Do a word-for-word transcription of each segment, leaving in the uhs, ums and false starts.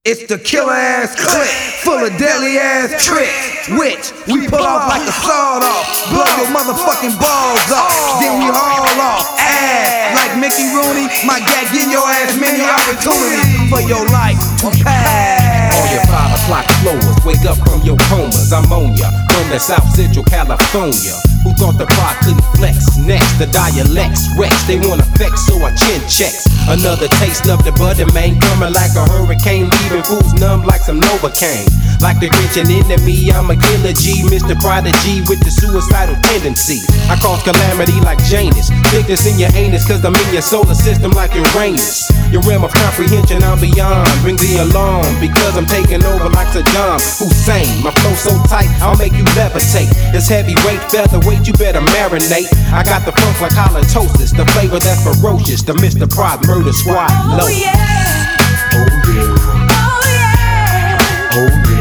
It's the killer ass clip, full of deadly ass tricks, which we pull off like a sawed off, blow your motherfucking balls off, then we haul off ass like Mickey Rooney. My gag give your ass many opportunities for your life to pass. All your five o'clock flowers, wake up from your comas. I'm on ya from the South Central California. Who thought the pride couldn't flex? Next, the dialects Rex, they wanna vex, so I chin checks. Another taste of the butter, man, coming like a hurricane, leaving fools numb like some Novocaine. Like the grinch and enemy, I'm a killer G, Mister Prodigy with the suicidal tendency. I cause calamity like Janus, stick this in your anus, cause I'm in your solar system like Uranus. Your realm of comprehension, I'm beyond, ring the alarm, because I'm taking over like Saddam Hussein. My flow so tight, I'll make you levitate. This heavyweight featherweight, you better marinate. I got the funk like halitosis, the flavor that's ferocious, the Mister Prod Murder Squad low. Oh yeah, oh yeah, oh yeah, oh yeah.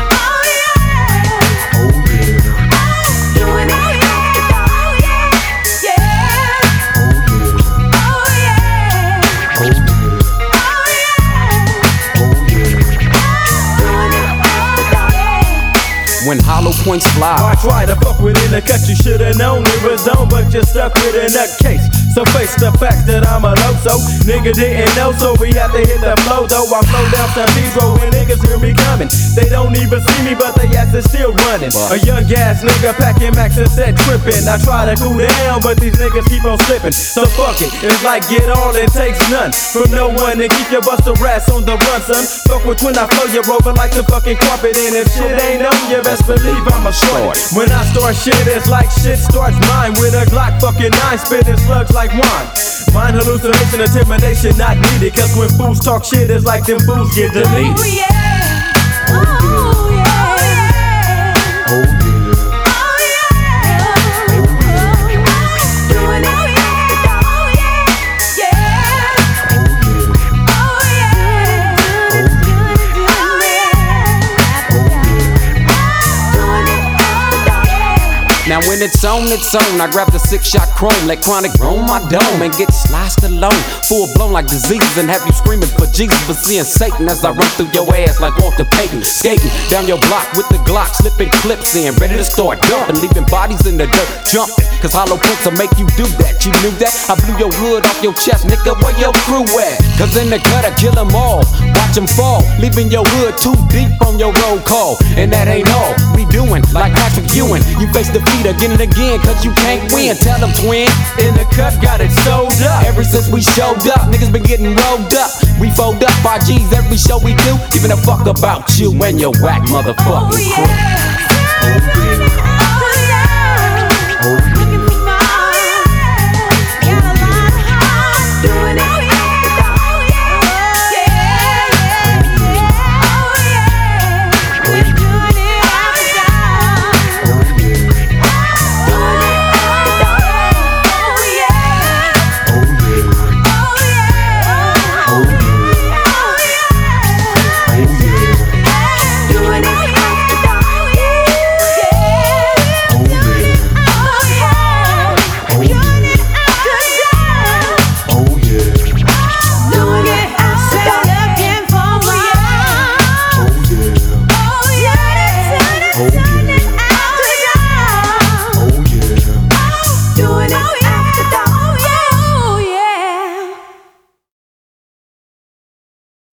When hollow points fly, I try to fuck with in the cut, you should've known it was on, but you're stuck with a nutcase. So face the fact that I'm a loso. Nigga didn't know, so we have to hit the flow though. I flow down San Pedro when niggas hear me coming. They don't even see me, but they ass is still running. A young ass nigga packing max and set tripping. I try to cool down, but these niggas keep on slipping. So fuck it, it's like get all, it takes none from no one to keep your buster rats on the run, son. Fuck with when I flow, you're over like the fucking carpet. And if shit ain't on you, best believe I'm a short. When I start shit, it's like shit starts mine. With a Glock fucking nine, spitting slugs like wine. Mind hallucination, intimidation not needed. Cause when fools talk shit, it's like them fools get deleted. oh yeah, oh yeah, oh yeah. Now when it's on, it's on. I grab the six-shot chrome, let chronic roam my dome and get sliced alone, full blown like diseases, and have you screaming for Jesus, but seeing Satan as I run through your ass like Walter Payton, skating down your block with the Glock, slipping clips in, ready to start dumping, leaving bodies in the dirt, jumping. Cause hollow points will make you do that. You knew that? I blew your hood off your chest, nigga. Where your crew at? Cause in the gutter, kill them all, watch them fall, leaving your hood too deep on your roll call. And that ain't all we doing, like Patrick Ewing. You face defeat again and again, cause you can't win. Tell them, twin. In the cut, got it sold up. Ever since we showed up, niggas been getting rolled up. We fold up our G's every show we do, giving a fuck about you and your whack motherfucking crew. oh yeah.